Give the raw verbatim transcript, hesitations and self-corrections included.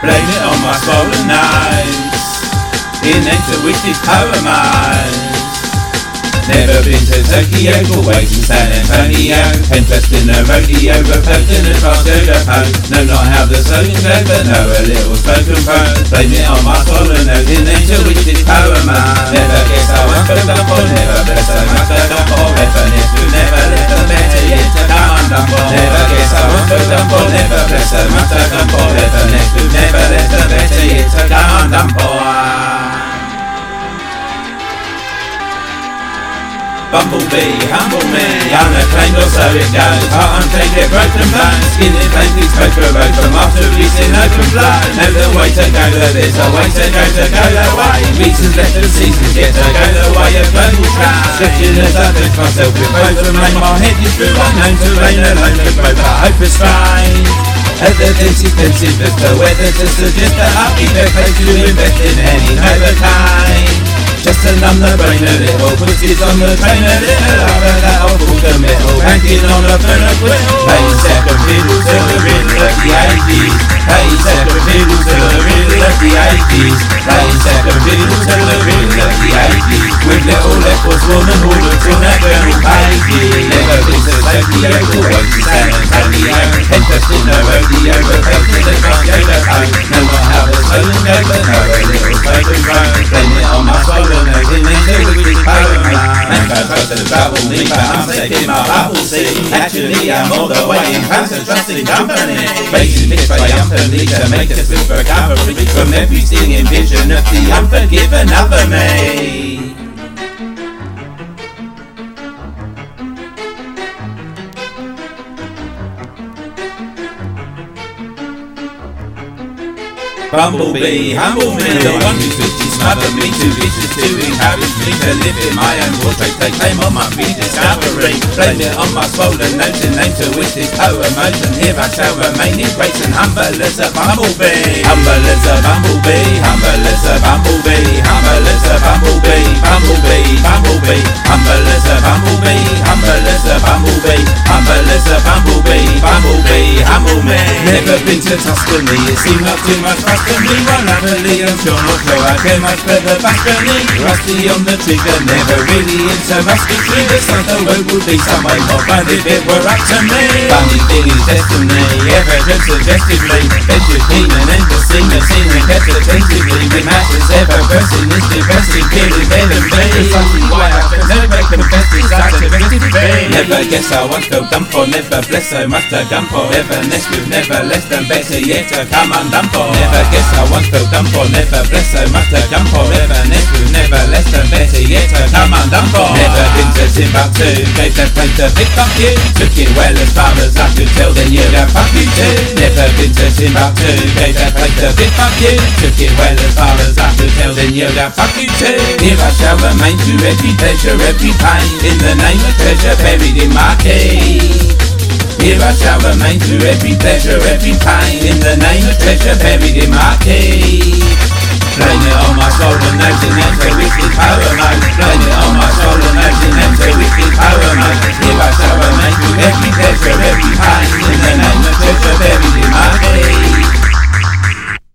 Blame it on my swollen nights, in enter wicked power-minds. Never been to Tokyo, for waiting San Antonio. Interest in the rodeo, but posting across to the post. No, not how the slogan goes, but know a little spoken prose. Blame it on my swollen nose, in enter wicked power-minds. Never guess I was put up for, never bless I must have done for. Reference who never let the better yet to come undone for. Never guess I was put up for, never bless I must have done for. Reference who never let the better yet to come undone for. Bumblebee, humble me, unacclaimed or so it goes. Heart untamed, get broken bones. Skin in painted, spoke a road from after releasing open blow. Know the way to go, though there's a way to go, to go the way. Reasons left of seasons, yet to go the way of global trade. Stretching as I fix myself with both of rain. My head is through unknown terrain, alone to grow, but hope is fine. At the densest, densest, but the weather to suggest that I'll be the place to invest in any other kind. Just to numb the brain a little, put it on the train a little, over that old pull the metal, banking on a burn of whittle. Playing second fiddle to the riddle of the eighties. Playing second fiddle to the riddle of the eighties. Playing second fiddle to the riddle of the eighties. With little leopards, woman, hooligans on that very page. Never been to Tokyo, always to San Antonio. Interest in the rodeo, but posted across the coast. Know not how the stolen go, but know a little spoken road. Blame it on my soul. In into wicked power-minds. Man goes close to trouble me, but I'm taking my bubble seat. Actually I'm all the way in front of trusting company. Raising fish triumphantly to make a swift recovery from every stinging vision of the unforgiven other me. Bumblebee, humble me, the one who switches smothered me, too vicious to encourage me to live in my own portrait. They claim on my rediscovery, blame it on my swollen nose and name to which this power motion. Here I shall remain in grace and humble as a bumblebee. Humble as a bumblebee, humble as a bumblebee, humble as a bumblebee, bumblebee, bumblebee, humble as a bumblebee, humble as a bumblebee, humble as a bumblebee, bumblebee, humble me. Never been to Tuscany, it seemed like too much fun to me. Well, happily I'm sure not sure I care much for the balcony. Rusty on the trigger, never really into musketry. The sun the road would be some way more fun if it were up to me. Funny thing is destiny, evidence suggestively. Bed should clean and end the scene, the scene and kept attentively. With matches ever bursting, it's depressing, killing bed and bed. Precisely why I can never confess this such a festive bed. Never guess I once felt done for, never bless so much to gun for. Ever nest with never less than better yet to come undone for. Never guess I once felt done for, never bless so much to jump for. Never nest with never less than better yet to come undone for. Never been to Timbuktu, gave that place a big fuck you. Took it well as far as I could tell, then you'd have fuck you too. Never been to Timbuktu, gave that place a big fuck you. Took it well as far as I could tell, then you'd have fuck you too. Here I shall remain to every pleasure, every pain, in the name of treasure buried in my key. Here I shall remain through every pleasure, every pain, in the name of treasure buried in my key. Blame it on my swollen nose and enter wicked power mode. Blame it on my swollen nose and enter wicked power mode. Here I shall remain through every pleasure, every pain, in the name of treasure buried in my key.